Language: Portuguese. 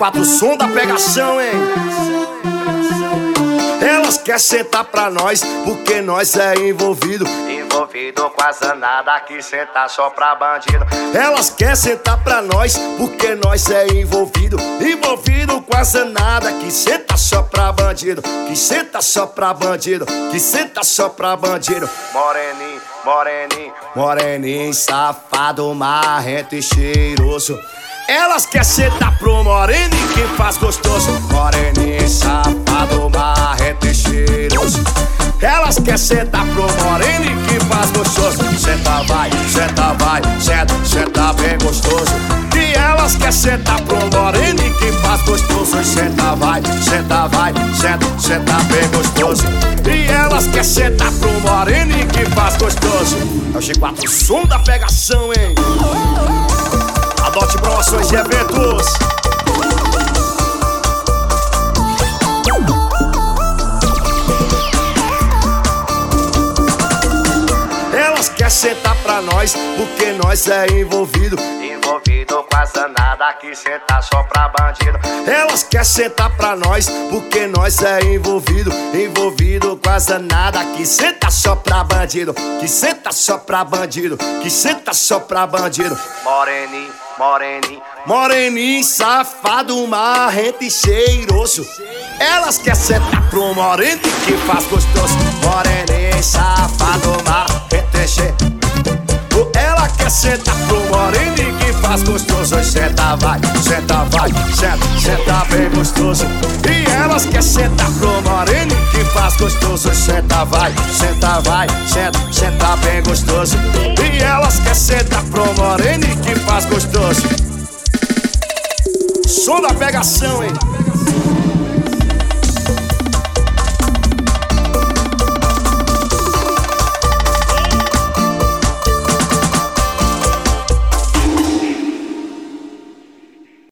G4, som da pegação, hein? Elas querem sentar pra nós, porque nós é envolvido com a zanada que senta só pra bandido. Elas querem sentar pra nós, porque nós é envolvido com a zanada que senta só pra bandido, que senta só pra bandido, que senta só pra bandido. Moreninho, moreninho, moreninho, safado, marrento e cheiroso. Elas querem sentar pro moreninho que faz gostoso. Moreninho, safado, marrento e cheiroso. Elas querem sentar pro moreninho que faz gostoso. Senta vai, senta bem gostoso. E elas querem sentar pro moreninho que faz gostoso. Senta vai, senta bem gostoso. E elas querem sentar pro moreninho que faz gostoso. É o G4, som da pegação, hein? Adote promoções e eventos. Elas querem sentar pra nós, porque nós é envolvido com a zanada que senta só pra bandido. Elas querem sentar pra nós, porque nós é envolvido com a zanada que senta só pra bandido, que senta só pra bandido, que senta só pra bandido. Moreninho, moreninho, moreninho, safado, marrento e cheiroso. Elas querem sentar pro moreninho que faz gostoso. Moreninho, safado, marrento e cheiroso. Ela quer sentar pro moreninho que faz gostoso. Senta vai, senta bem gostoso. E elas quer sentar pro moreninho que faz gostoso. Senta vai, senta bem gostoso. E elas quer sentar pro moreninho que faz gostoso. Som da pegação, hein?